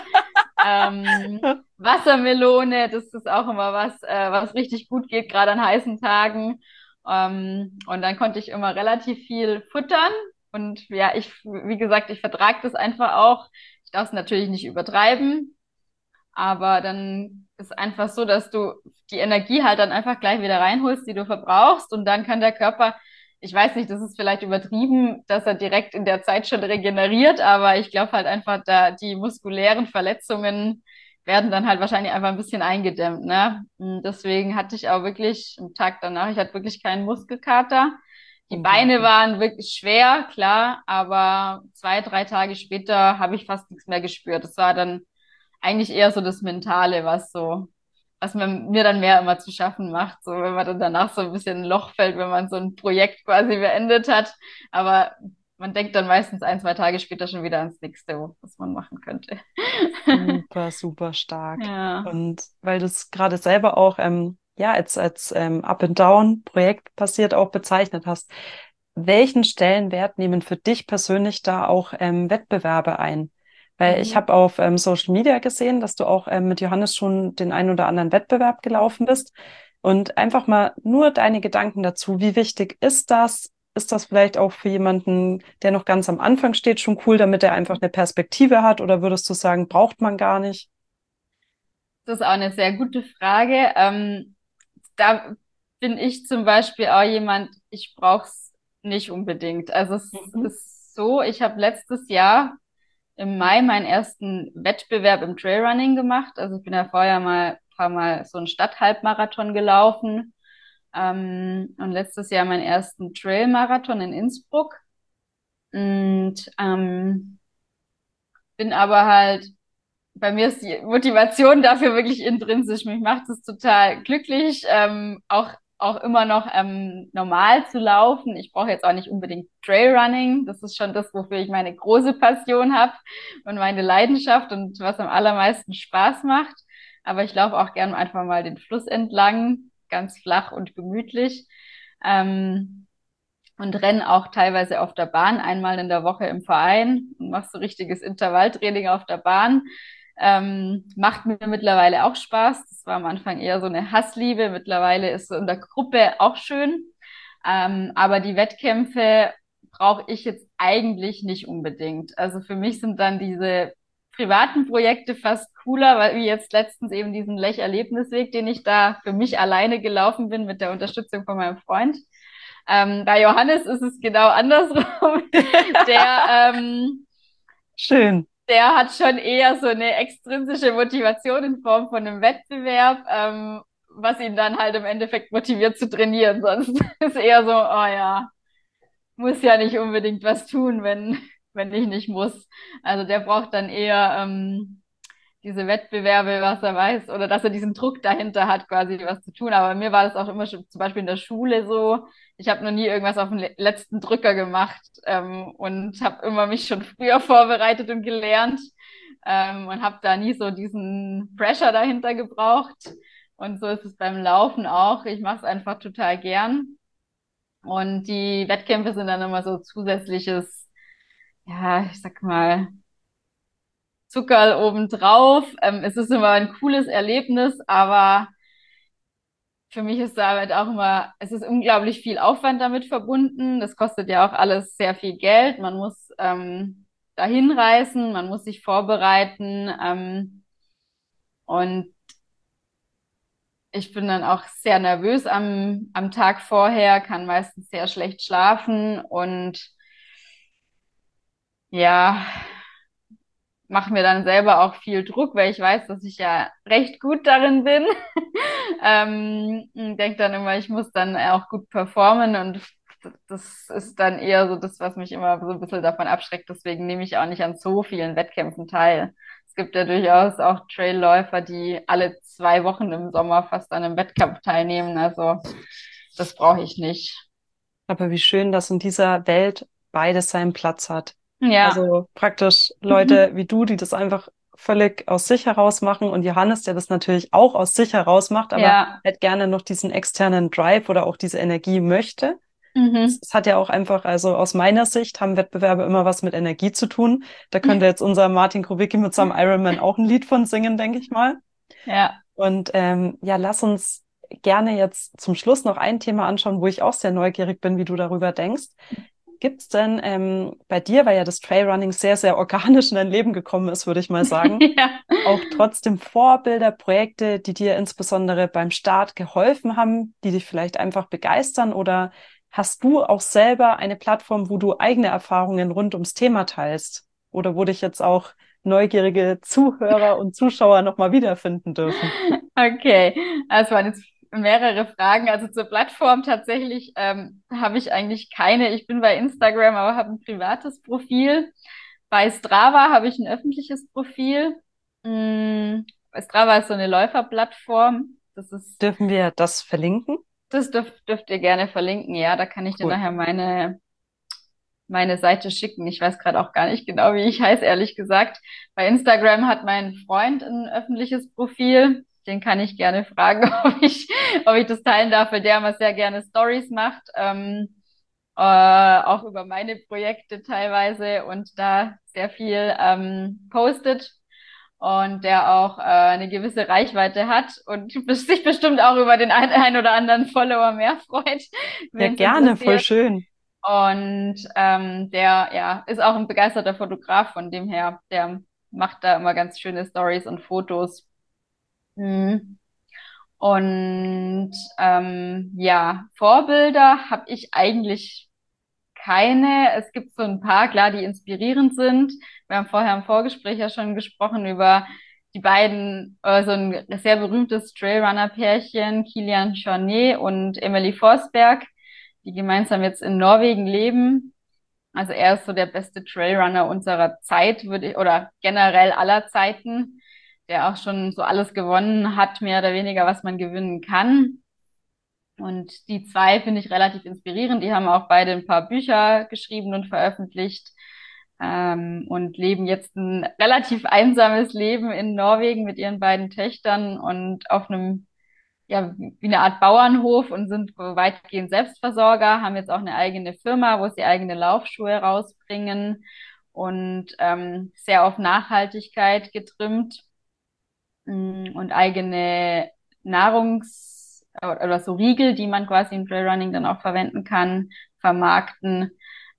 Wassermelone, das ist auch immer was richtig gut geht, gerade an heißen Tagen. Und dann konnte ich immer relativ viel futtern. Und ja, wie gesagt, ich vertrage das einfach auch. Ich darf es natürlich nicht übertreiben, aber dann ist einfach so, dass du die Energie halt dann einfach gleich wieder reinholst, die du verbrauchst. Und dann kann der Körper, ich weiß nicht, das ist vielleicht übertrieben, dass er direkt in der Zeit schon regeneriert, aber ich glaube halt einfach, da die muskulären Verletzungen werden dann halt wahrscheinlich einfach ein bisschen eingedämmt, ne? Und deswegen hatte ich auch wirklich am Tag danach, ich hatte wirklich keinen Muskelkater. Die Beine Unglaublich. waren wirklich schwer, klar, aber 2, 3 Tage später habe ich fast nichts mehr gespürt. Das war dann eigentlich eher so das Mentale, was mir dann mehr immer zu schaffen macht, so wenn man dann danach so ein bisschen ein Loch fällt, wenn man so ein Projekt quasi beendet hat. Aber man denkt dann meistens 1, 2 Tage später schon wieder ans nächste, was man machen könnte. Super, super stark. Ja. Und weil du es gerade selber auch ja, als Up-and-Down-Projekt passiert auch bezeichnet hast, welchen Stellenwert nehmen für dich persönlich da auch Wettbewerbe ein? Weil ich Mhm. habe auf Social Media gesehen, dass du auch mit Johannes schon den ein oder anderen Wettbewerb gelaufen bist. Und einfach mal nur deine Gedanken dazu. Wie wichtig ist das? Ist das vielleicht auch für jemanden, der noch ganz am Anfang steht, schon cool, damit er einfach eine Perspektive hat? Oder würdest du sagen, braucht man gar nicht? Das ist auch eine sehr gute Frage. Da bin ich zum Beispiel auch jemand, ich brauche es nicht unbedingt. Also es Mhm. ist so, ich habe letztes Jahr im Mai meinen ersten Wettbewerb im Trailrunning gemacht. Also ich bin ja vorher mal ein paar Mal so einen Stadthalbmarathon gelaufen. Und letztes Jahr meinen ersten Trailmarathon in Innsbruck. Und bin aber halt, bei mir ist die Motivation dafür wirklich intrinsisch. Mich macht es total glücklich, auch immer noch normal zu laufen. Ich brauche jetzt auch nicht unbedingt Trailrunning. Das ist schon das, wofür ich meine große Passion habe und meine Leidenschaft und was am allermeisten Spaß macht. Aber ich laufe auch gern einfach mal den Fluss entlang, ganz flach und gemütlich. Ähm, und renne auch teilweise auf der Bahn, einmal in der Woche im Verein und mache so richtiges Intervalltraining auf der Bahn. Macht mir mittlerweile auch Spaß. Das war am Anfang eher so eine Hassliebe. Mittlerweile ist so in der Gruppe auch schön. Aber die Wettkämpfe brauche ich jetzt eigentlich nicht unbedingt. Also für mich sind dann diese privaten Projekte fast cooler, weil wie jetzt letztens eben diesen Lech-Erlebnisweg, den ich da für mich alleine gelaufen bin mit der Unterstützung von meinem Freund. Bei Johannes ist es genau andersrum. Der, ähm, Schön. der hat schon eher so eine extrinsische Motivation in Form von einem Wettbewerb, was ihn dann halt im Endeffekt motiviert zu trainieren. Sonst ist eher so, oh ja, muss ja nicht unbedingt was tun, wenn ich nicht muss. Also der braucht dann eher diese Wettbewerbe, was er weiß, oder dass er diesen Druck dahinter hat, quasi was zu tun. Aber mir war das auch immer schon zum Beispiel in der Schule so. Ich habe noch nie irgendwas auf den letzten Drücker gemacht und habe immer mich schon früher vorbereitet und gelernt und habe da nie so diesen Pressure dahinter gebraucht. Und so ist es beim Laufen auch. Ich mache es einfach total gern. Und die Wettkämpfe sind dann immer so zusätzliches, ja, ich sag mal, Zuckerl obendrauf. Es ist immer ein cooles Erlebnis, aber für mich ist damit auch immer, es ist unglaublich viel Aufwand damit verbunden. Das kostet ja auch alles sehr viel Geld. Man muss dahin reisen, man muss sich vorbereiten. Und ich bin dann auch sehr nervös am Tag vorher, kann meistens sehr schlecht schlafen und ja, mache mir dann selber auch viel Druck, weil ich weiß, dass ich ja recht gut darin bin. Denke dann immer, ich muss dann auch gut performen und das ist dann eher so das, was mich immer so ein bisschen davon abschreckt. Deswegen nehme ich auch nicht an so vielen Wettkämpfen teil. Es gibt ja durchaus auch Trailläufer, die alle 2 Wochen im Sommer fast an einem Wettkampf teilnehmen. Also das brauche ich nicht. Aber wie schön, dass in dieser Welt beides seinen Platz hat. Ja. Also praktisch Leute Mhm. wie du, die das einfach völlig aus sich heraus machen und Johannes, der das natürlich auch aus sich heraus macht, aber Ja. halt gerne noch diesen externen Drive oder auch diese Energie möchte. Mhm. Es hat ja auch einfach, also aus meiner Sicht haben Wettbewerbe immer was mit Energie zu tun. Da könnte jetzt unser Martin Krowicki mit seinem Ironman auch ein Lied von singen, denke ich mal. Ja. Und ja, lass uns gerne jetzt zum Schluss noch ein Thema anschauen, wo ich auch sehr neugierig bin, wie du darüber denkst. Gibt es denn bei dir, weil ja das Trailrunning sehr, sehr organisch in dein Leben gekommen ist, würde ich mal sagen, Ja. auch trotzdem Vorbilder, Projekte, die dir insbesondere beim Start geholfen haben, die dich vielleicht einfach begeistern? Oder hast du auch selber eine Plattform, wo du eigene Erfahrungen rund ums Thema teilst? Oder wo dich jetzt auch neugierige Zuhörer und Zuschauer nochmal wiederfinden dürfen? Okay, also waren jetzt mehrere Fragen. Also zur Plattform tatsächlich habe ich eigentlich keine. Ich bin bei Instagram, aber habe ein privates Profil. Bei Strava habe ich ein öffentliches Profil. Bei Strava ist so eine Läuferplattform. Dürfen wir das verlinken? Das dürft ihr gerne verlinken. Ja, da kann ich dir Cool. nachher meine Seite schicken. Ich weiß gerade auch gar nicht genau, wie ich heiße, ehrlich gesagt. Bei Instagram hat mein Freund ein öffentliches Profil. Den kann ich gerne fragen, ob ich das teilen darf, weil der immer sehr gerne Stories macht, auch über meine Projekte teilweise und da sehr viel postet und der auch eine gewisse Reichweite hat und sich bestimmt auch über den ein oder anderen Follower mehr freut, Ja, wen es gerne, voll interessiert. schön. Und der ja ist auch ein begeisterter Fotograf, von dem her, der macht da immer ganz schöne Stories und Fotos. Mhm. Und ja, Vorbilder habe ich eigentlich keine. Es gibt so ein paar, klar, die inspirierend sind. Wir haben vorher im Vorgespräch ja schon gesprochen über die beiden, so ein sehr berühmtes Trailrunner-Pärchen, Kilian Jornet und Emily Forsberg, die gemeinsam jetzt in Norwegen leben. Also er ist so der beste Trailrunner unserer Zeit, oder generell aller Zeiten, der auch schon so alles gewonnen hat, mehr oder weniger, was man gewinnen kann. Und die zwei finde ich relativ inspirierend. Die haben auch beide ein paar Bücher geschrieben und veröffentlicht, und leben jetzt ein relativ einsames Leben in Norwegen mit ihren beiden Töchtern und auf einem, ja, wie eine Art Bauernhof und sind weitgehend Selbstversorger, haben jetzt auch eine eigene Firma, wo sie eigene Laufschuhe rausbringen und sehr auf Nachhaltigkeit getrimmt, und eigene oder so Riegel, die man quasi im Trailrunning dann auch verwenden kann, vermarkten.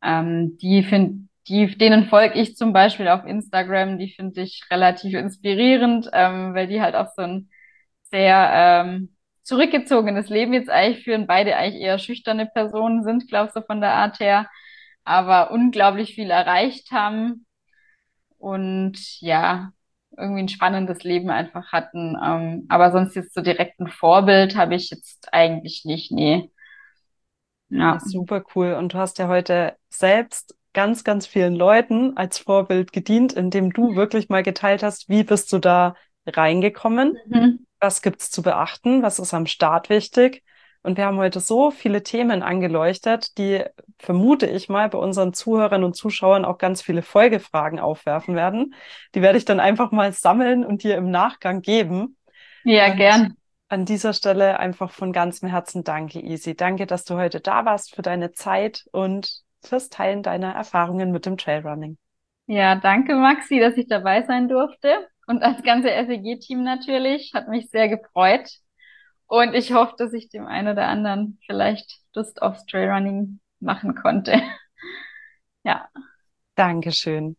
Denen folge ich zum Beispiel auf Instagram, die finde ich relativ inspirierend, weil die halt auch so ein sehr zurückgezogenes Leben jetzt eigentlich führen, beide eigentlich eher schüchterne Personen sind, glaube ich, so von der Art her, aber unglaublich viel erreicht haben und ja, irgendwie ein spannendes Leben einfach hatten. Aber sonst jetzt so direkt ein Vorbild habe ich jetzt eigentlich nicht, nee. Ja, Ja. super cool. Und du hast ja heute selbst ganz, ganz vielen Leuten als Vorbild gedient, indem du wirklich mal geteilt hast, wie bist du da reingekommen? Mhm. Was gibt's zu beachten? Was ist am Start wichtig? Und wir haben heute so viele Themen angeleuchtet, die, vermute ich mal, bei unseren Zuhörern und Zuschauern auch ganz viele Folgefragen aufwerfen werden. Die werde ich dann einfach mal sammeln und dir im Nachgang geben. Ja, Und gern. an dieser Stelle einfach von ganzem Herzen danke, Easy. Danke, dass du heute da warst, für deine Zeit und fürs Teilen deiner Erfahrungen mit dem Trailrunning. Ja, danke, Maxi, dass ich dabei sein durfte. Und das ganze SEG-Team natürlich. Hat mich sehr gefreut. Und ich hoffe, dass ich dem einen oder anderen vielleicht Lust aufs Trailrunning machen konnte. Ja. Dankeschön.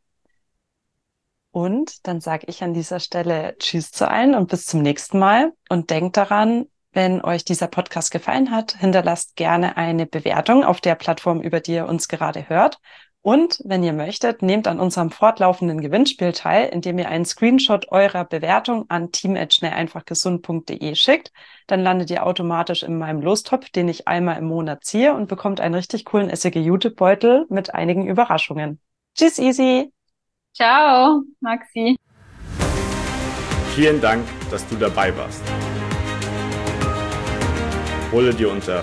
Und dann sage ich an dieser Stelle Tschüss zu allen und bis zum nächsten Mal. Und denkt daran, wenn euch dieser Podcast gefallen hat, hinterlasst gerne eine Bewertung auf der Plattform, über die ihr uns gerade hört. Und wenn ihr möchtet, nehmt an unserem fortlaufenden Gewinnspiel teil, indem ihr einen Screenshot eurer Bewertung an team@schnelleinfachgesund.de schickt. Dann landet ihr automatisch in meinem Lostopf, den ich einmal im Monat ziehe und bekommt einen richtig coolen SEG-Jutebeutel mit einigen Überraschungen. Tschüss, Easy! Ciao, Maxi. Vielen Dank, dass du dabei warst. Hole dir unter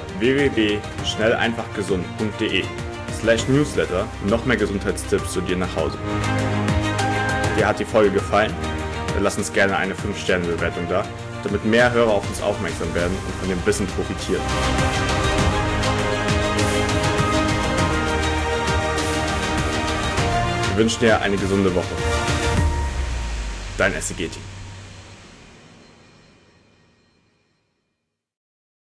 www.schnelleinfachgesund.de/newsletter noch mehr Gesundheitstipps zu dir nach Hause. Dir hat die Folge gefallen? Dann lass uns gerne eine 5-Sterne-Bewertung da, damit mehr Hörer auf uns aufmerksam werden und von dem Wissen profitieren. wünsche dir eine gesunde Woche. Dein SEG-Team.